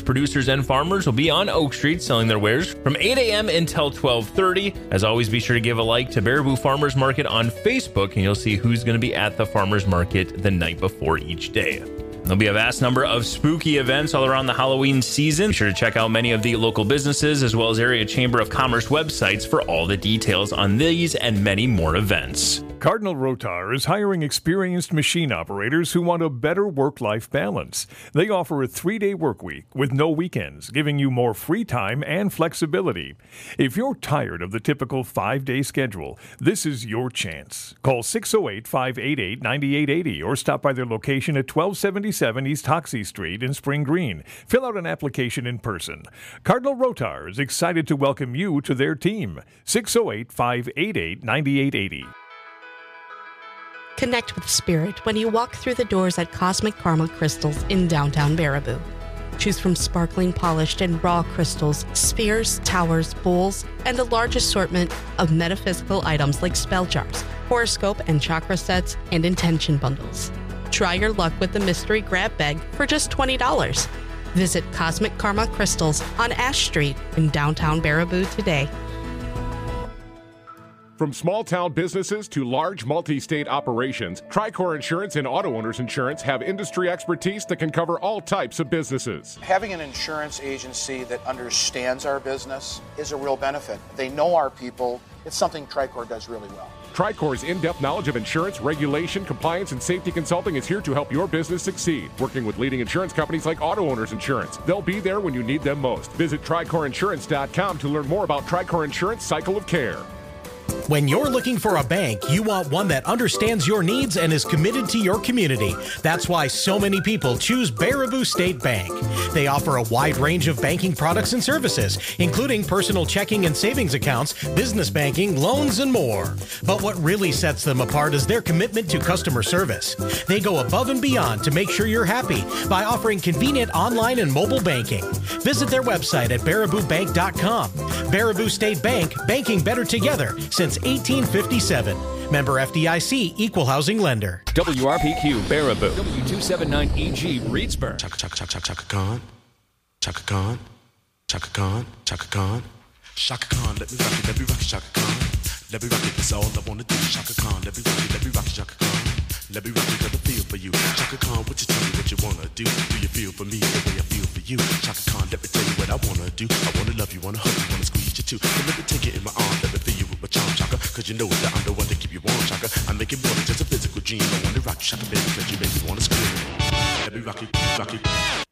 producers, and farmers will be on Oak Street selling their wares from 8 a.m. until 12:30. As always, be sure to give a like to Baraboo Farmers Market on Facebook, and you'll see who's going to be at the farmers market the night before each day. There'll be a vast number of spooky events all around the Halloween season. Be sure to check out many of the local businesses as well as area Chamber of Commerce websites for all the details on these and many more events. Cardinal Rotar is hiring experienced machine operators who want a better work-life balance. They offer a 3-day work week with no weekends, giving you more free time and flexibility. If you're tired of the typical 5-day schedule, this is your chance. Call 608-588-9880 or stop by their location at 1277 East Hoxie Street in Spring Green. Fill out an application in person. Cardinal Rotar is excited to welcome you to their team. 608-588-9880. Connect with spirit when you walk through the doors at Cosmic Karma Crystals in downtown Baraboo. Choose from sparkling, polished, and raw crystals, spheres, towers, bowls, and a large assortment of metaphysical items like spell jars, horoscope and chakra sets, and intention bundles. Try your luck with the mystery grab bag for just $20. Visit Cosmic Karma Crystals on Ash Street in downtown Baraboo today. From small-town businesses to large multi-state operations, Tricor Insurance and Auto Owners Insurance have industry expertise that can cover all types of businesses. Having an insurance agency that understands our business is a real benefit. They know our people. It's something Tricor does really well. Tricor's in-depth knowledge of insurance, regulation, compliance, and safety consulting is here to help your business succeed. Working with leading insurance companies like Auto Owners Insurance. They'll be there when you need them most. Visit TricorInsurance.com to learn more about Tricor Insurance Cycle of Care. When you're looking for a bank, you want one that understands your needs and is committed to your community. That's why so many people choose Baraboo State Bank. They offer a wide range of banking products and services, including personal checking and savings accounts, business banking, loans, and more. But what really sets them apart is their commitment to customer service. They go above and beyond to make sure you're happy by offering convenient online and mobile banking. Visit their website at baraboobank.com. Baraboo State Bank, banking better together since 1857. Member FDIC, Equal Housing Lender. WRPQ Baraboo. W279EG Reedsburg. Chaka Khan. Chaka Khan. Chaka Khan. Chaka Khan. Chaka Khan, let me rock it, Chaka Khan. Let me rock it, that's all I wanna do. Chaka Khan, let me rock it, Chaka Khan. Let me rock it, got a feel for you. Chaka Khan, what you tell me what you wanna do? Do you feel for me the way I feel for you? Chaka Khan, let me tell you what I wanna do. I wanna love you, wanna hug you, wanna squeeze you too. So let me take it in my arms, let me feel you with my charm, Chaka. Cause you know that I'm the one to keep you warm, Chaka. I make it more than just a physical dream. I wanna rock you, Chaka, baby, cause you make me wanna scream. Let me rock you, rock you.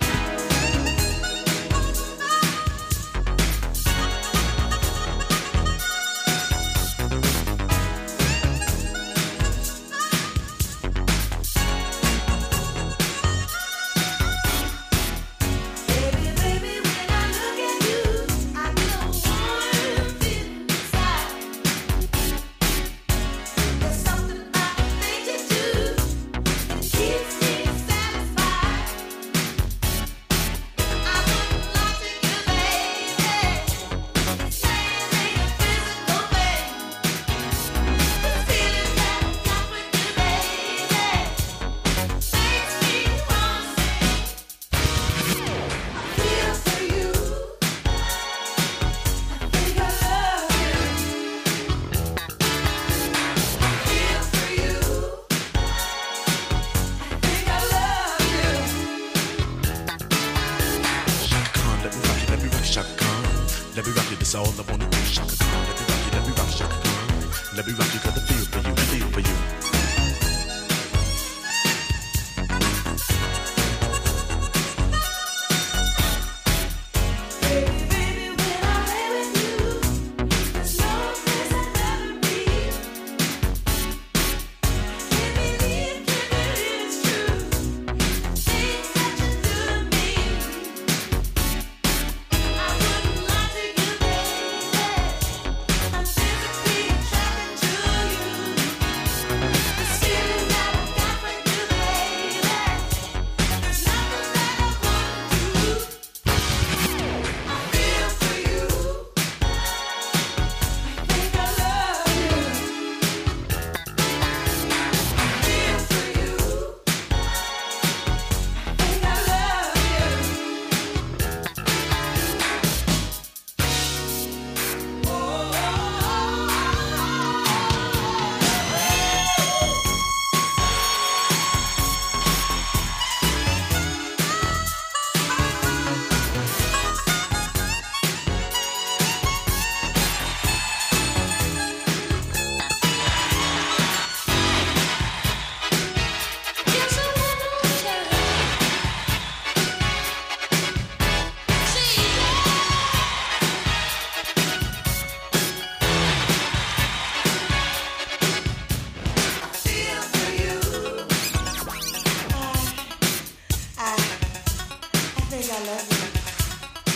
All I wanna do, Chaka Khan. Let me rock you, Chaka Khan. Let me rock you, got the feel for you, feel for you.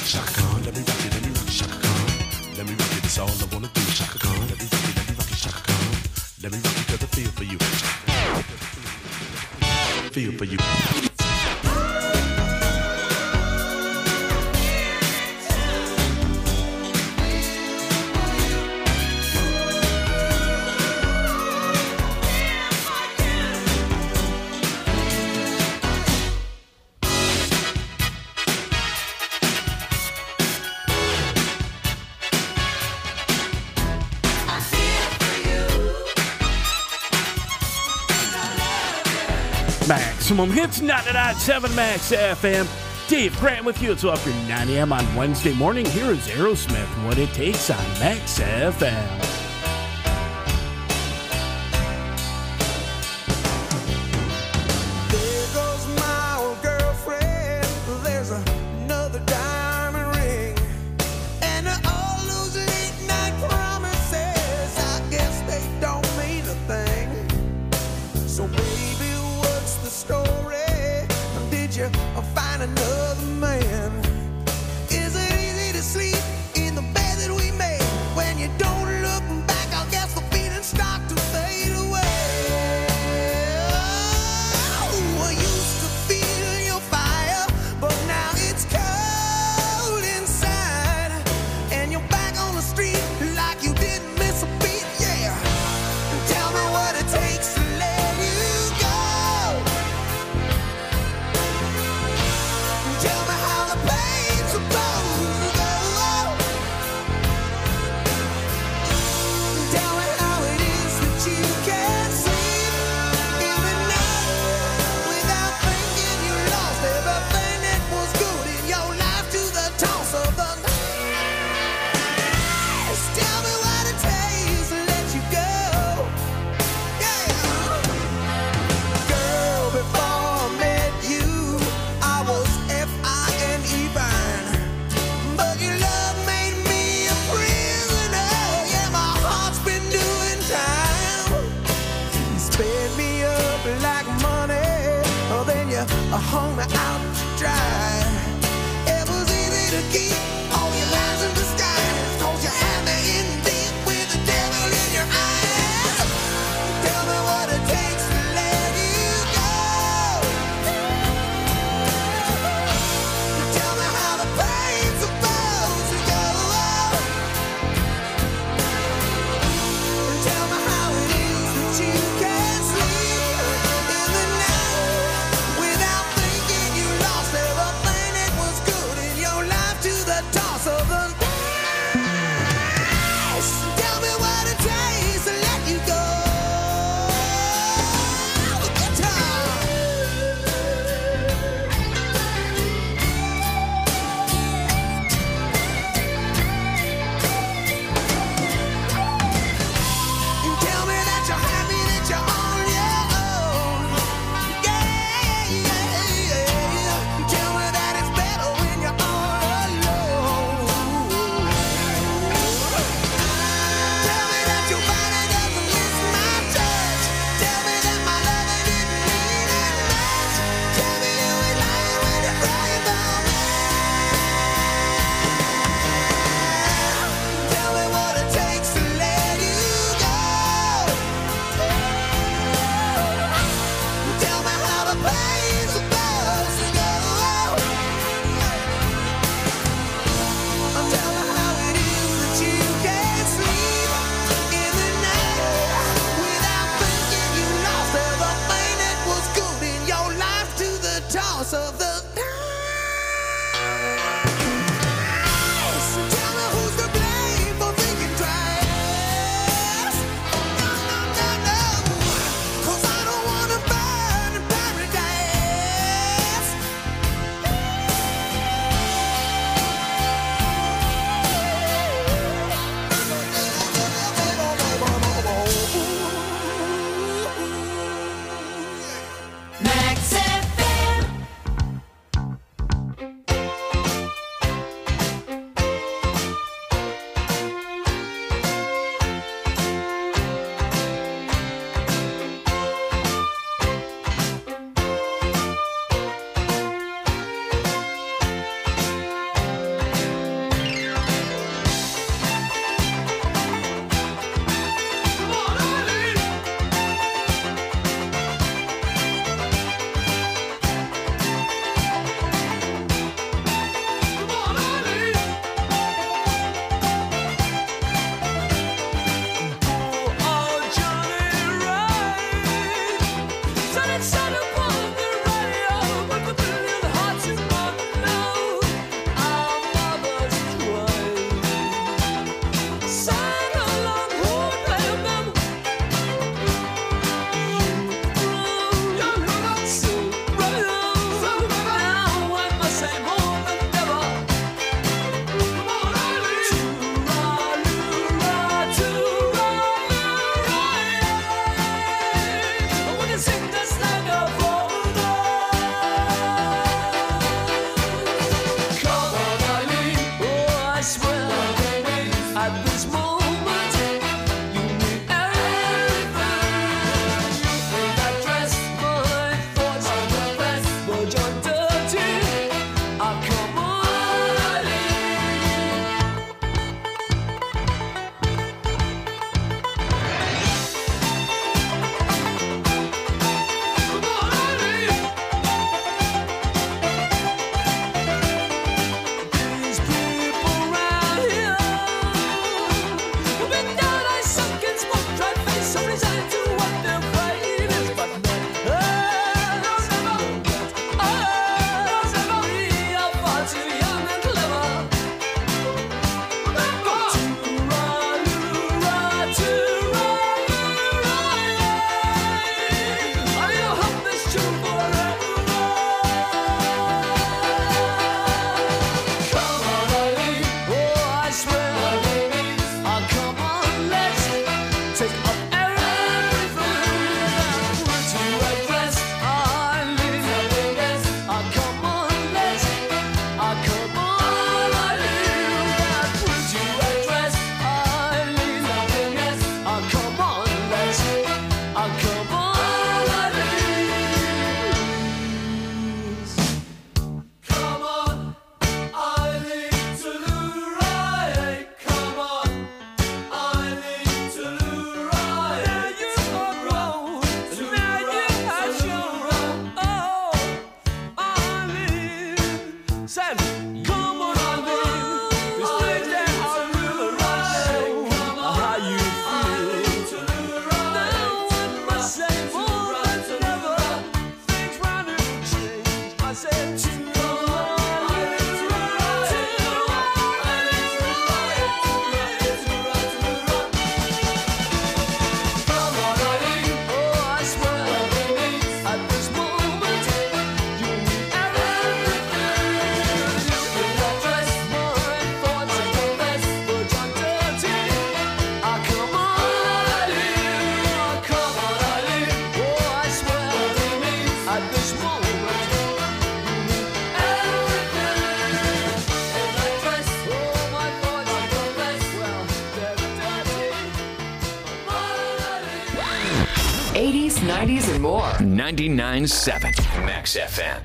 Shaka Khan, let me rock it, Shaka Khan. Let me rock it, that's all I wanna do. Shaka Khan, let me rock it, Shaka Khan. Let me rock it 'cause I feel for you. Feel for you. Maximum Hits 99.7 Max FM. Dave Grant with you. It's after 9 a.m. on Wednesday morning. Here is Aerosmith, What It Takes on Max FM. Is it easy to sleep in the bed that we made when you don't look latest 90s and more. 99.7 Max FM.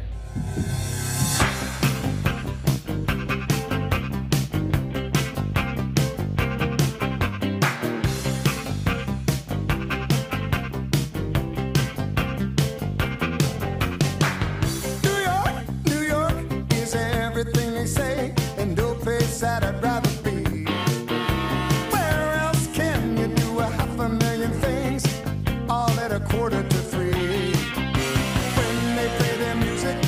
Quarter to 3 when they play their music.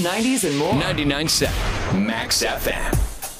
80s, 90s, and more. 99.7 Max FM.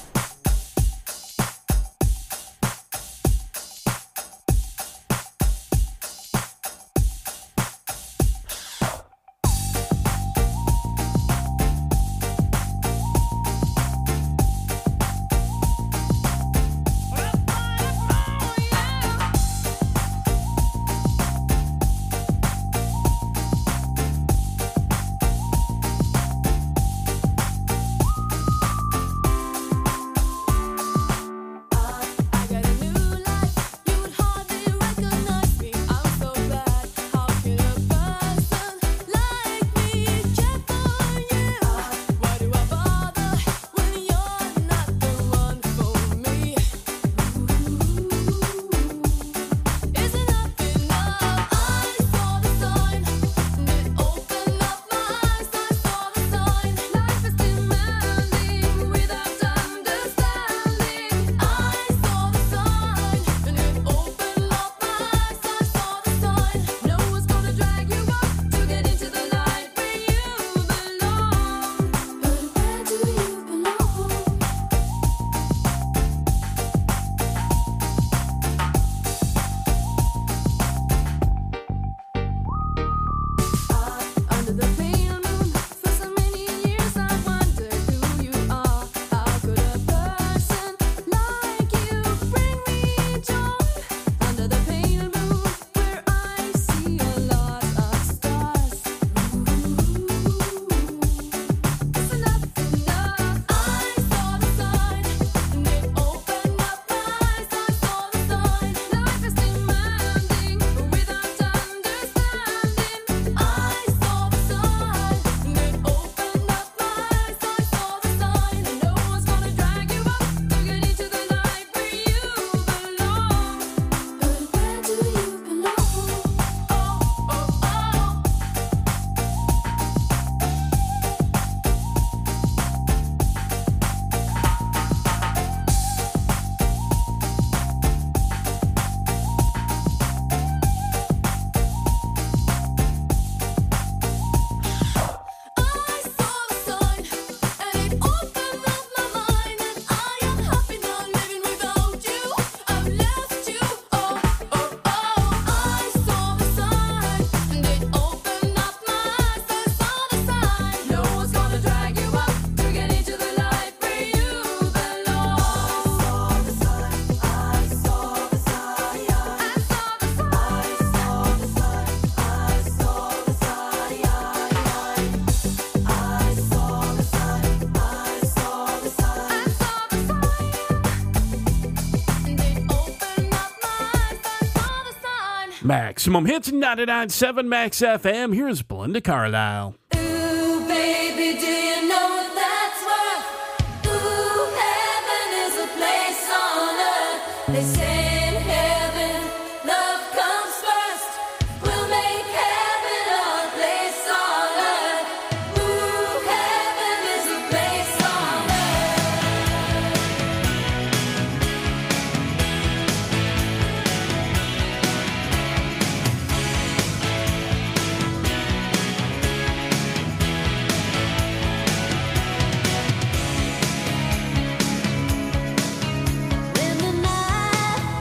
Maximum Hits, 99.7 Max FM. Here's Belinda Carlisle. Ooh, baby, do you know what that's worth? Ooh, heaven is a place on earth. They say in heaven, love comes first. We'll make heaven a place on earth. Ooh, heaven is a place on When the night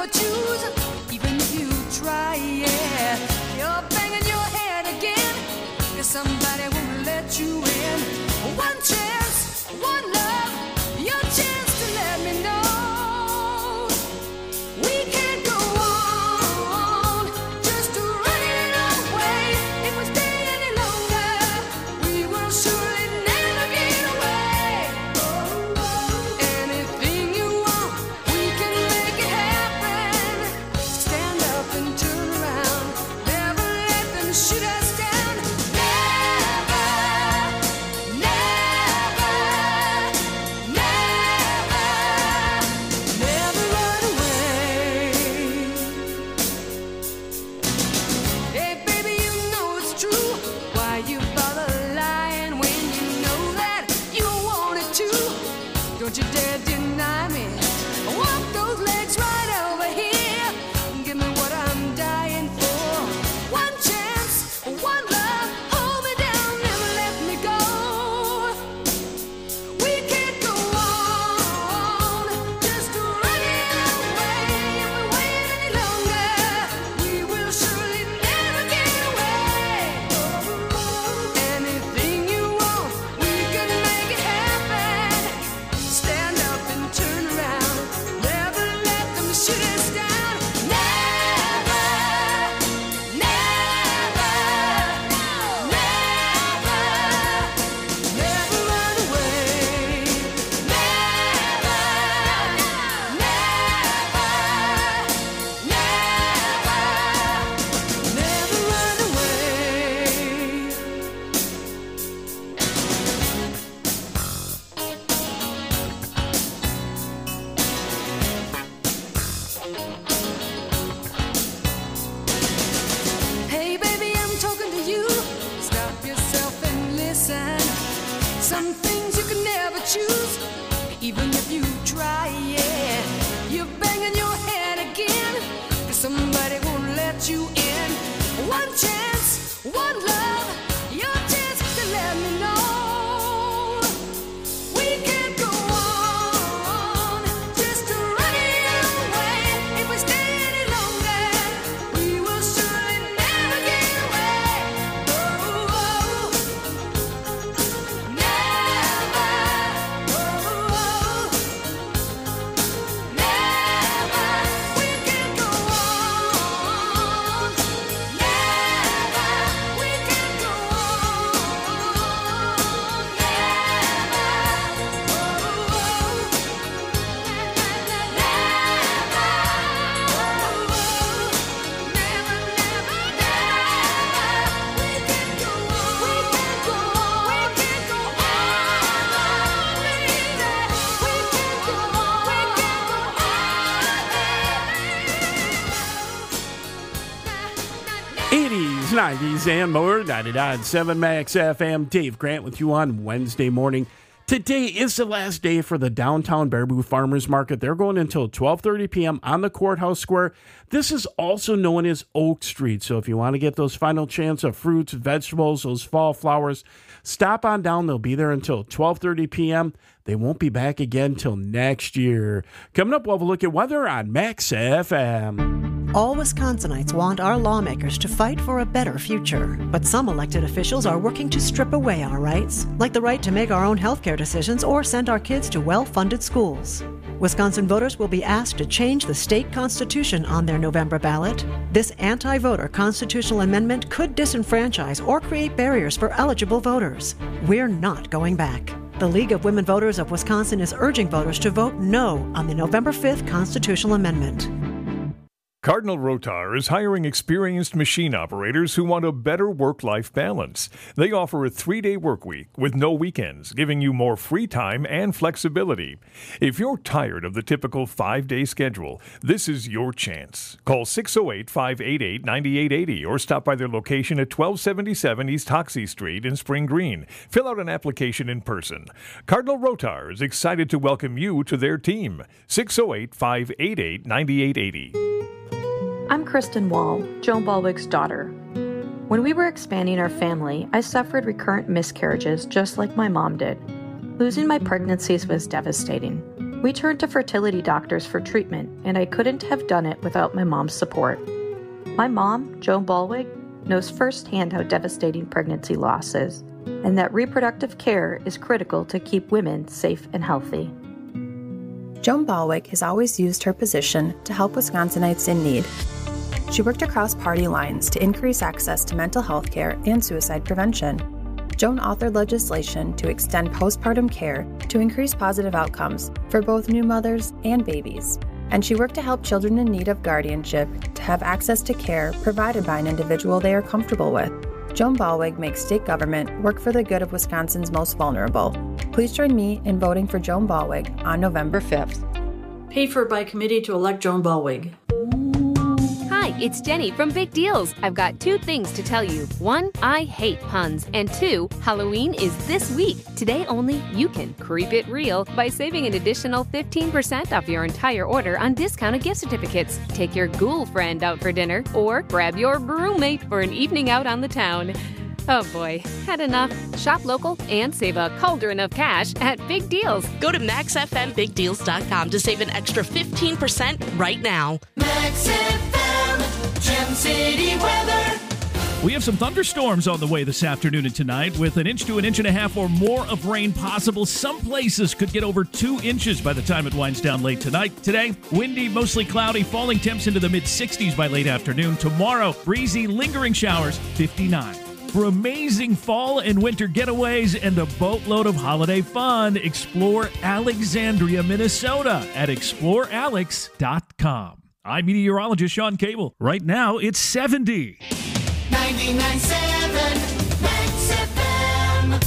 never choose, even if you try, yeah. You're banging your head again, 'cause somebody won't let you in. One chance, one love, your chance to let me know. We can't go on, just to run it away. If we stay any longer, we will surely never get away. Anything you want, we can make it happen. Stand up and turn around, never let them shoot us down. Never, never, never, never run away. Hey baby, you know it's true. Why you bother lying when you know that you wanted to? Don't you dare deny me. Walk those legs right over here. Give me what I'm dying for. One chance, one love. Hold me down, never let me go. We can't go on, just to run it away. If we wait any longer, we will surely never get away. Anything you want, we can make it happen. Stand up and turn around, never let them shoot us down. Never, never, never, never run away. Never, never, never run away. Hey baby, I'm talking to you. Stop yourself and listen. Some things you can never choose, even if you try, yeah. You're banging your head again, 'cause somebody won't let you in. One chance, one love, your chance to let me know. We can't go on, just to run it away. If we stay any longer, we will surely never get away. Oh, never, never. We can't go on, never. We can't go '80s, '90s, and more. 99.7 Max FM. Dave Grant with you on Wednesday morning. Today is the last day for the downtown Baraboo Farmers Market. They're going until 12:30 p.m. on the Courthouse Square. This is also known as Oak Street. So if you want to get those final chance of fruits, vegetables, those fall flowers, stop on down. They'll be there until 12:30 p.m. They won't be back again till next year. Coming up, we'll have a look at weather on Max FM. All Wisconsinites want our lawmakers to fight for a better future. But some elected officials are working to strip away our rights, like the right to make our own healthcare decisions or send our kids to well-funded schools. Wisconsin voters will be asked to change the state constitution on their November ballot. This anti-voter constitutional amendment could disenfranchise or create barriers for eligible voters. We're not going back. The League of Women Voters of Wisconsin is urging voters to vote no on the November 5th constitutional amendment. Cardinal Rotar is hiring experienced machine operators who want a better work-life balance. They offer a 3-day work week with no weekends, giving you more free time and flexibility. If you're tired of the typical 5-day schedule, this is your chance. Call 608-588-9880 or stop by their location at 1277 East Hoxie Street in Spring Green. Fill out an application in person. Cardinal Rotar is excited to welcome you to their team. 608-588-9880. I'm Kristen Wall, Joan Balwick's daughter. When we were expanding our family, I suffered recurrent miscarriages just like my mom did. Losing my pregnancies was devastating. We turned to fertility doctors for treatment, and I couldn't have done it without my mom's support. My mom, Joan Balwig, knows firsthand how devastating pregnancy loss is, and that reproductive care is critical to keep women safe and healthy. Joan Balwig has always used her position to help Wisconsinites in need. She worked across party lines to increase access to mental health care and suicide prevention. Joan authored legislation to extend postpartum care to increase positive outcomes for both new mothers and babies. And she worked to help children in need of guardianship to have access to care provided by an individual they are comfortable with. Joan Balwig makes state government work for the good of Wisconsin's most vulnerable. Please join me in voting for Joan Balwig on November 5th. Paid for by committee to elect Joan Balwig. Hi, it's Jenny from Big Deals. I've got 2 things to tell you. 1, I hate puns. And 2, Halloween is this week. Today only, you can creep it real by saving an additional 15% off your entire order on discounted gift certificates. Take your ghoul friend out for dinner or grab your roommate for an evening out on the town. Oh boy, had enough? Shop local and save a cauldron of cash at Big Deals. Go to MaxFMBigDeals.com to save an extra 15% right now. Max FM, Gem City weather. We have some thunderstorms on the way this afternoon and tonight with 1 inch to 1.5 inches or more of rain possible. Some places could get over 2 inches by the time it winds down late tonight. Today, windy, mostly cloudy, falling temps into the mid-60s by late afternoon. Tomorrow, breezy, lingering showers, 59. For amazing fall and winter getaways and a boatload of holiday fun, explore Alexandria, Minnesota at explorealex.com. I'm meteorologist Sean Cable. Right now, it's 70. 99.7 Max FM.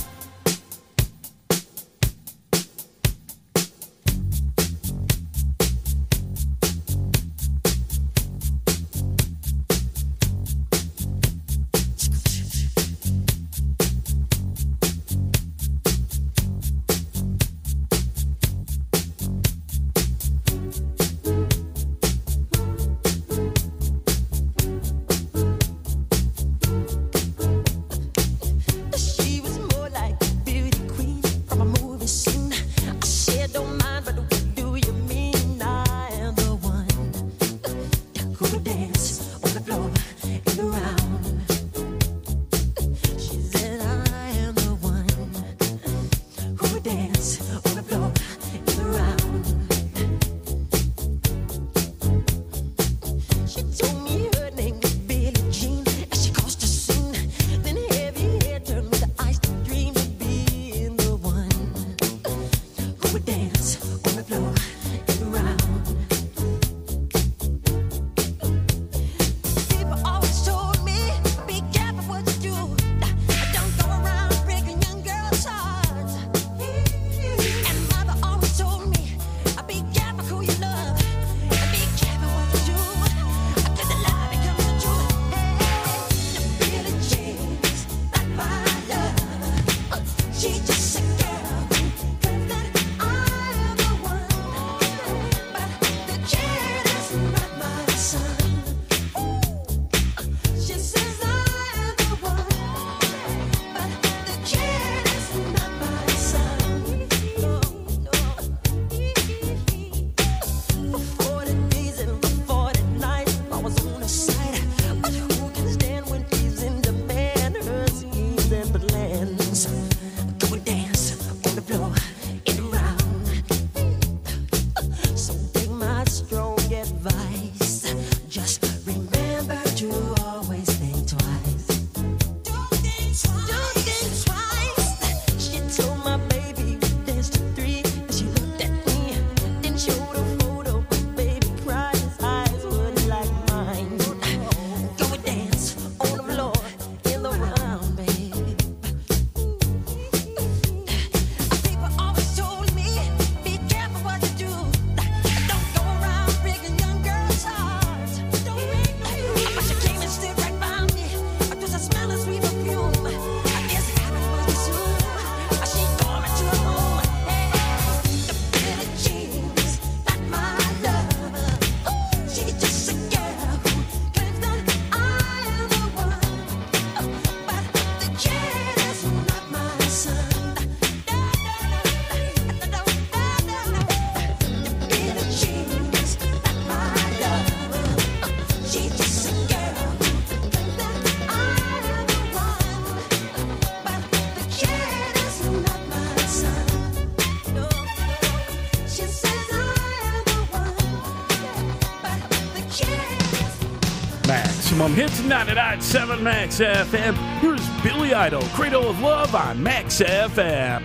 Maximum Hits 99.7 Max FM. Here's Billy Idol, Cradle of Love on Max FM.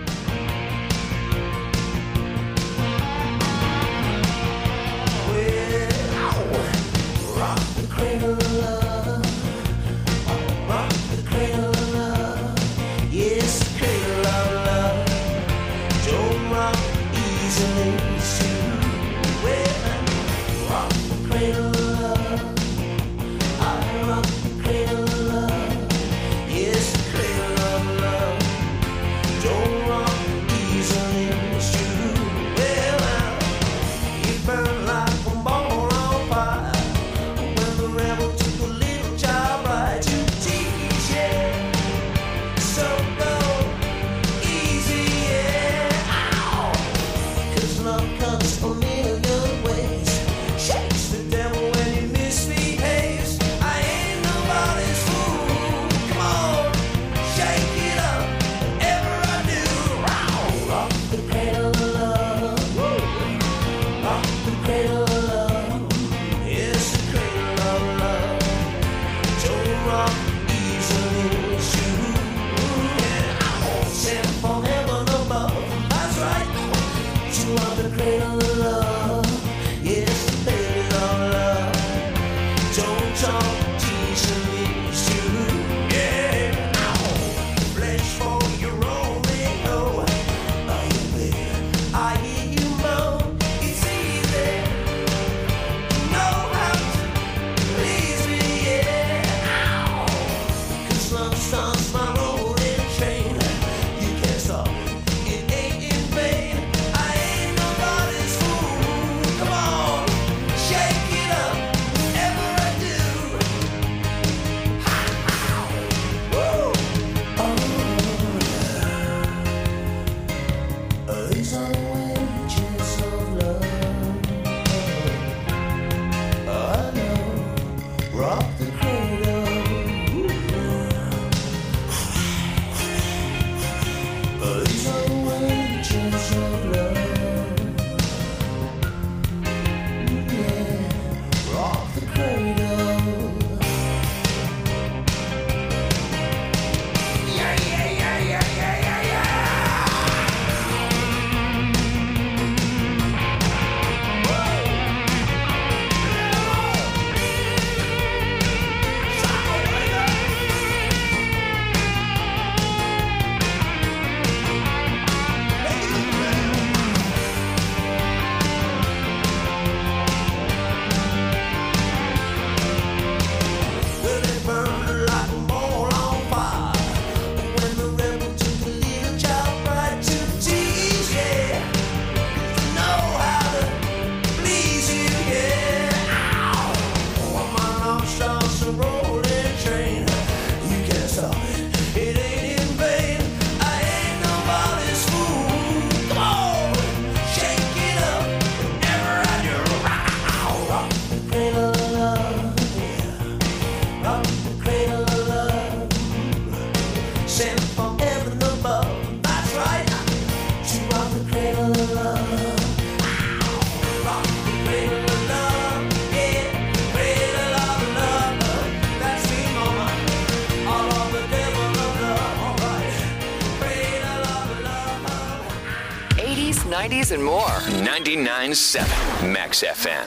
Rock the cradle of love. Rock the cradle of love. Yes, the cradle of love. Don't rock easily, soon. Well, rock the cradle of love. I rock the cradle of love. Yes, the cradle of love. Don't rock easily, soon. Well, it burned like a ball on fire. The rebel took a little child right to teach, yeah. So go easy, yeah. Ow! 'Cause love comes a million ways. Shakes the devil when he misbehaves. I ain't nobody's fool. Come on, shake it up, whatever I do. Ow! Rock the cradle of love. Woo! Rock the cradle of love. Yes, the cradle of love. Don't rock easily, soon. Yeah. Sent from heaven above. That's right. You are the cradle of love. Yes, the cradle of love. Don't talk easily, soon. Yeah. Flesh for your only hoe. Are you there? I hear you moan. It's easy. Know how to please me, yeah. 'Cause love starts my rolling train. You can't stop it ain't in vain. I ain't nobody's fool. Come on, shake it up, whatever I do. Woo! These are the wages of love. I know, rock the cradle. These are the wages of love. Yeah, rock the cradle. Yeah, yeah, yeah, yeah, yeah, yeah, yeah. Well, it burned like a ball on fire. When the rebel took a little child right to tease, yeah. To know how to please you, yeah. Ow! When my love starts a rolling train, you can't stop it. It ain't in vain. I ain't nobody's fool. Come on, shake it up, whatever I do. Ow! Rock the cradle of love. Rock the cradle of love. Sent from heaven above. That's right. To rock the cradle of love. Rock the cradle of love. Yeah, cradle of love. That's me, mama. All of the devil of love. All right. Cradle of love. 80s, 90s, and more. 99.7 Max FM.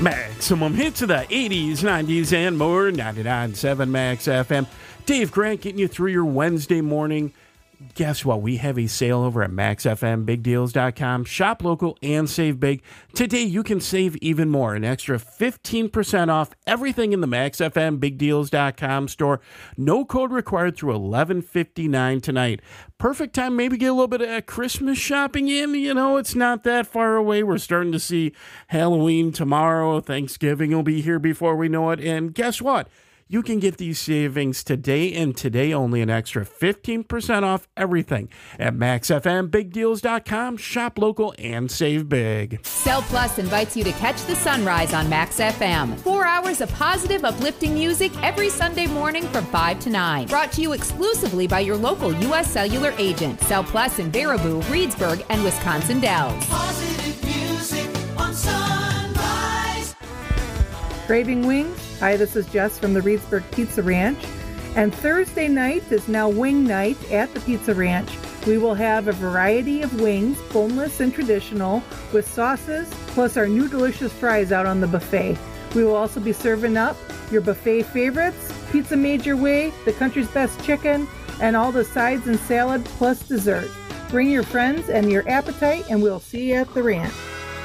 Maximum hits of the 80s, 90s, and more. 99.7 Max FM. Dave Grant getting you through your Wednesday morning. Guess what? We have a sale over at MaxFMBigDeals.com. Shop local and save big. Today, you can save even more. An extra 15% off everything in the MaxFMBigDeals.com store. No code required through 11/59 tonight. Perfect time maybe get a little bit of Christmas shopping in. You know, it's not that far away. We're starting to see Halloween tomorrow. Thanksgiving will be here before we know it. And guess what? You can get these savings today and today only, an extra 15% off everything at MaxFMBigDeals.com. Shop local and save big. Cell Plus invites you to catch the sunrise on Max FM. 4 hours of positive, uplifting music every Sunday morning from 5 to 9. Brought to you exclusively by your local U.S. Cellular agent. Cell Plus in Baraboo, Reedsburg, and Wisconsin Dells. Positive music on Sunrise. Craving wings? Hi, this is Jess from the Reedsburg Pizza Ranch. And Thursday night is now wing night at the Pizza Ranch. We will have a variety of wings, boneless and traditional, with sauces, plus our new delicious fries out on the buffet. We will also be serving up your buffet favorites, pizza made your way, the country's best chicken, and all the sides and salad plus dessert. Bring your friends and your appetite, and we'll see you at the ranch.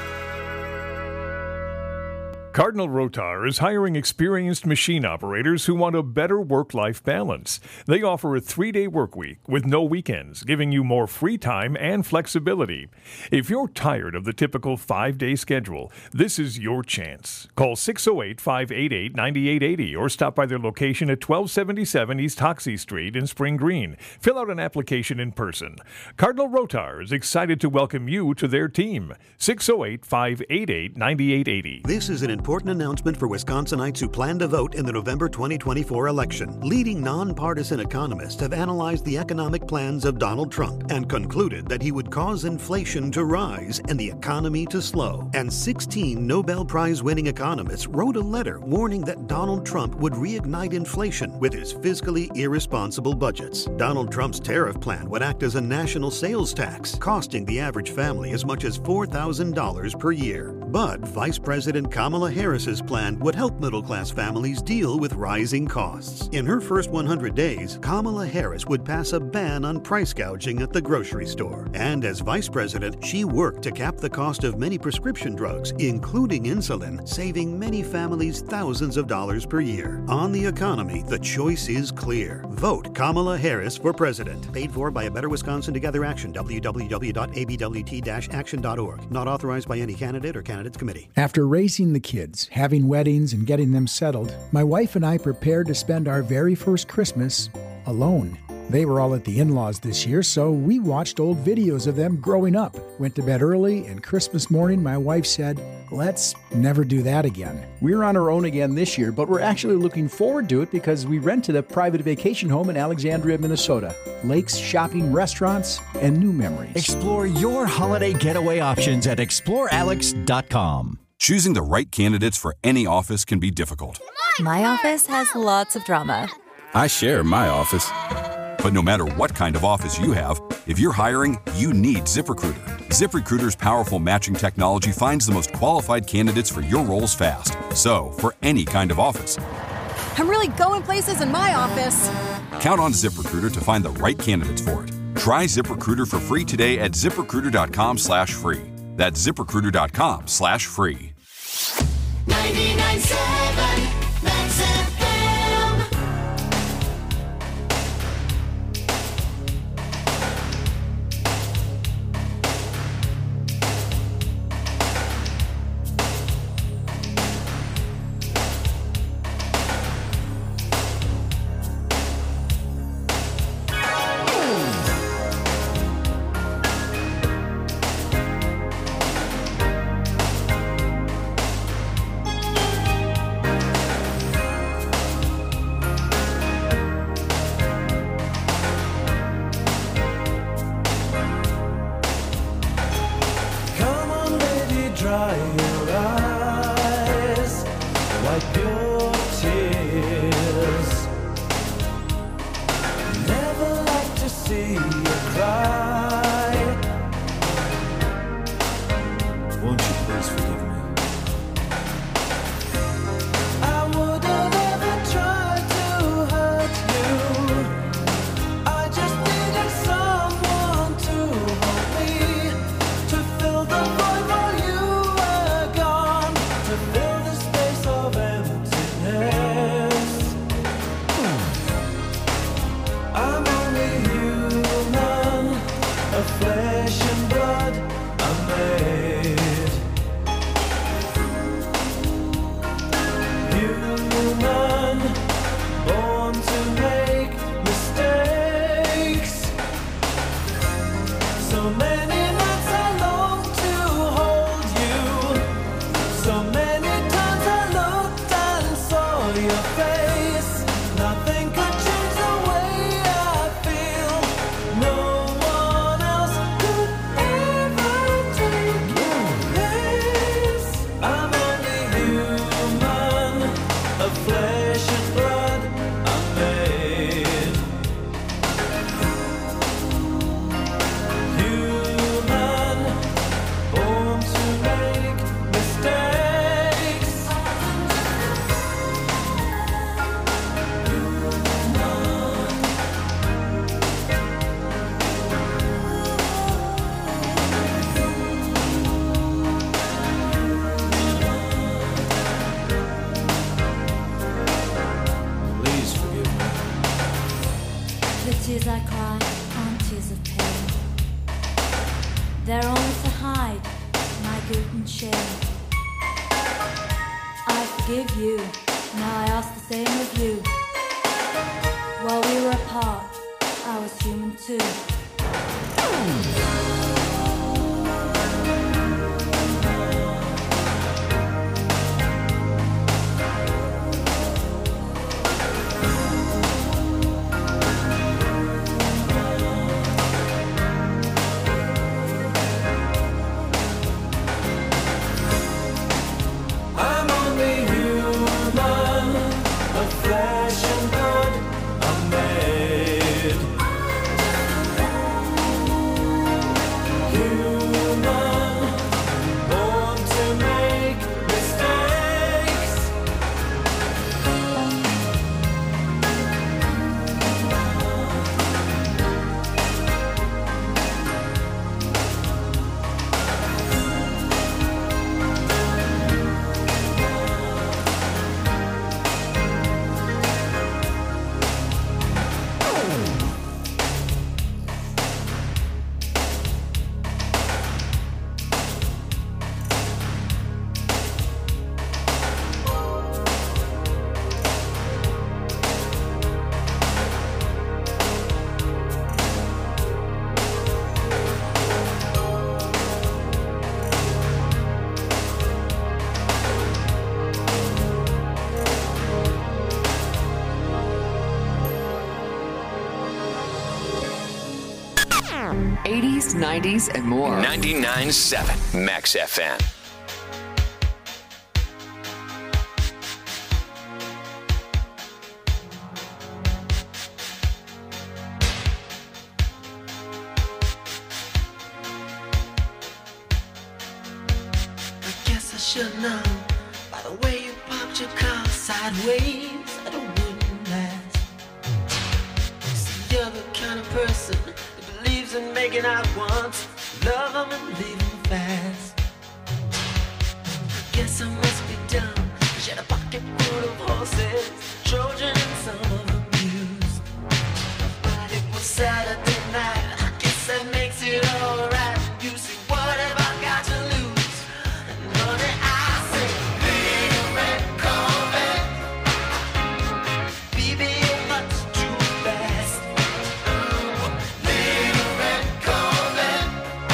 Cardinal Rotar is hiring experienced machine operators who want a better work-life balance. They offer a 3-day work week with no weekends, giving you more free time and flexibility. If you're tired of the typical 5-day schedule, this is your chance. Call 608-588-9880 or stop by their location at 1277 East Hoxie Street in Spring Green. Fill out an application in person. Cardinal Rotar is excited to welcome you to their team. 608-588-9880. This is an important announcement for Wisconsinites who plan to vote in the November 2024 election. Leading nonpartisan economists have analyzed the economic plans of Donald Trump and concluded that he would cause inflation to rise and the economy to slow. And 16 Nobel Prize-winning economists wrote a letter warning that Donald Trump would reignite inflation with his fiscally irresponsible budgets. Donald Trump's tariff plan would act as a national sales tax, costing the average family as much as $4,000 per year. But Vice President Kamala Harris's plan would help middle-class families deal with rising costs. In her first 100 days, Kamala Harris would pass a ban on price gouging at the grocery store. And as vice president, she worked to cap the cost of many prescription drugs, including insulin, saving many families thousands of dollars per year. On the economy, the choice is clear. Vote Kamala Harris for president. Paid for by a Better Wisconsin Together Action, www.abwt-action.org. Not authorized by any candidate or candidates committee. After raising the kids, having weddings, and getting them settled, my wife and I prepared to spend our very first Christmas alone. They were all at the in-laws this year, so we watched old videos of them growing up. Went to bed early, and Christmas morning, my wife said, "Let's never do that again." We're on our own again this year, but we're actually looking forward to it because we rented a private vacation home in Alexandria, Minnesota. Lakes, shopping, restaurants, and new memories. Explore your holiday getaway options at explorealex.com. Choosing the right candidates for any office can be difficult. My office has lots of drama. I share my office. But no matter what kind of office you have, if you're hiring, you need ZipRecruiter. ZipRecruiter's powerful matching technology finds the most qualified candidates for your roles fast. So, for any kind of office, I'm really going places in my office. count on ZipRecruiter to find the right candidates for it. Try ZipRecruiter for free today at ZipRecruiter.com/free. That's ZipRecruiter.com/free. 99.7 Max FM. So many nights I long to hold you. So many times I looked and saw your face. Nothing could change the way I feel. No one else could ever take your place. I'm only human, of flesh and blood I'm made. Human, born to make mistakes. Please forgive me. The tears I cry aren't tears of pain. They're only to hide my guilt and shame. I forgive you, now I ask the same of you. While we were apart, I was human too. I'm only human, of flesh and blood I'm made. Human, born to make mistakes. '80s, '90s, and more. 99.7 Max FM. I guess I should know by the way you popped your car sideways that it wouldn't last. See, you're the kind of person that believes in making out once, love them and leave them fast. I guess I must be dumb. She had a pocket full of horses, Trojan and some of them used. But it was Saturday night. I guess that makes it alright. You see, what have I got to lose? And honey, I say, little red Corvette. Baby, you're much too fast. Little red Corvette.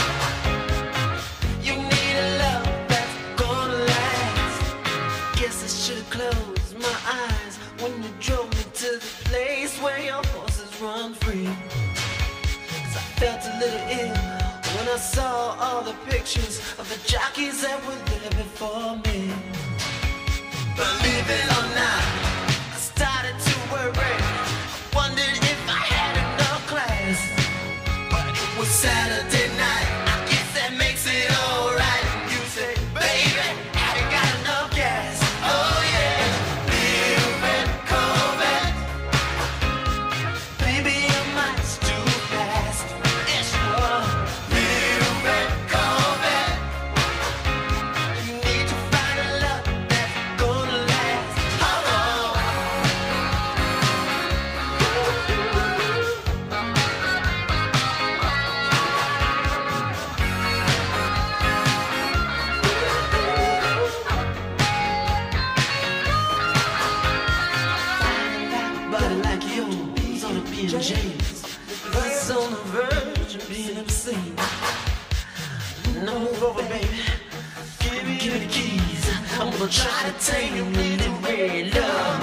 You need a love that's gonna last. Guess I should've closed my eyes when you drove me to the place where your horses run free. 'Cause I felt a little ill when I saw all the pictures of the jockeys that were there before me. Believe it or not, I started to worry. I wondered if I had enough class. But it was Saturday night. I guess that makes it alright. You say, baby, have you got enough gas? Oh yeah, little red Corvette. Baby, you're much too fast. Yes, you are. Little red Corvette. You need to find a love that's gonna last. Oh, body like yours ought to be in chains. That's on the verge of being obscene. over, baby. Give me the keys. I'm gonna try to tame you in the red love.